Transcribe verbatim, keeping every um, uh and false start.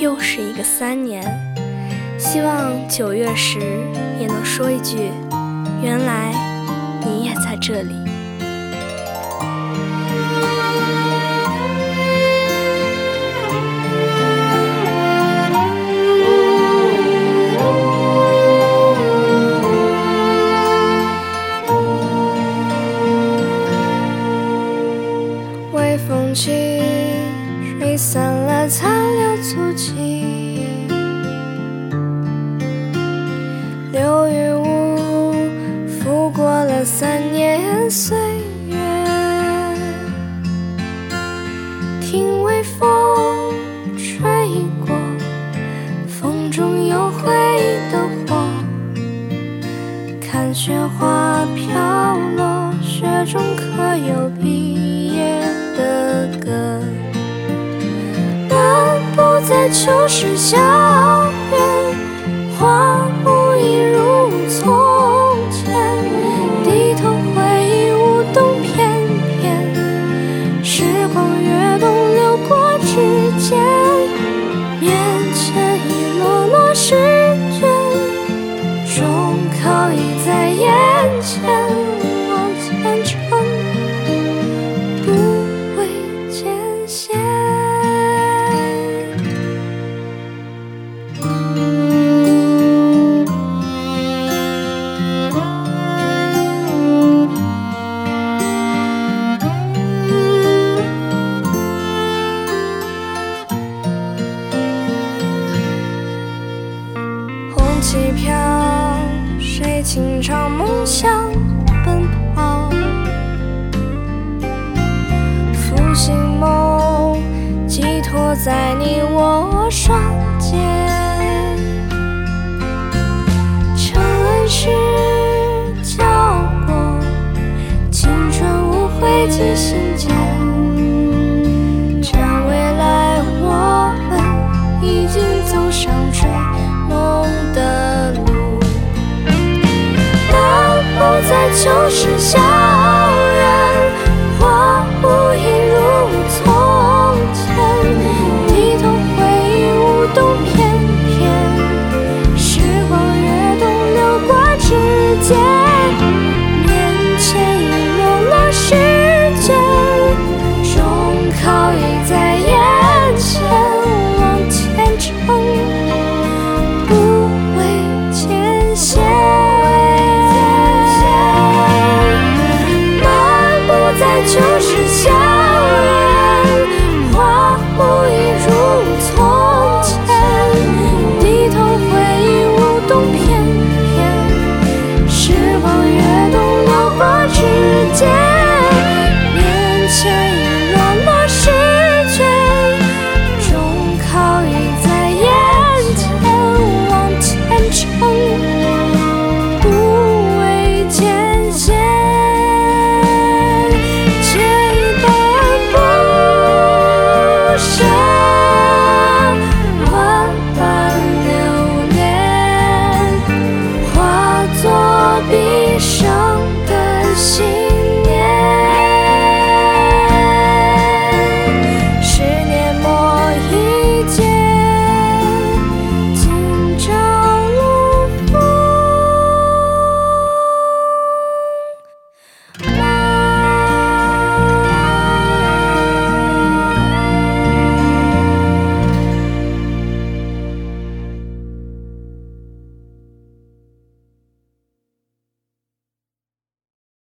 又是一个三年，希望九月时也能说一句，原来你也在这里。 微风起，吹散了残留足迹，流云雾拂过了三年岁月，听微风吹过，风中有回忆的火，看雪花飘落，雪中可有毕业的歌，漫步在旧时校园，花木一如从前，低头回忆舞动翩翩，时光跃动流过指尖，面前一摞摞试卷，终考已在眼前，往前程不畏艰险。红旗飘，谁轻唱梦想奔跑，复兴梦寄托在你我双肩，承恩是交过，青春无悔记心间，这未来我们已经走上追梦的路，漫步在旧时校园，花木一如从前，低头回忆舞动翩翩，时光跃动流过指尖，面前一摞摞试卷，终考已在眼前，往前程不畏艰险，漫步在旧时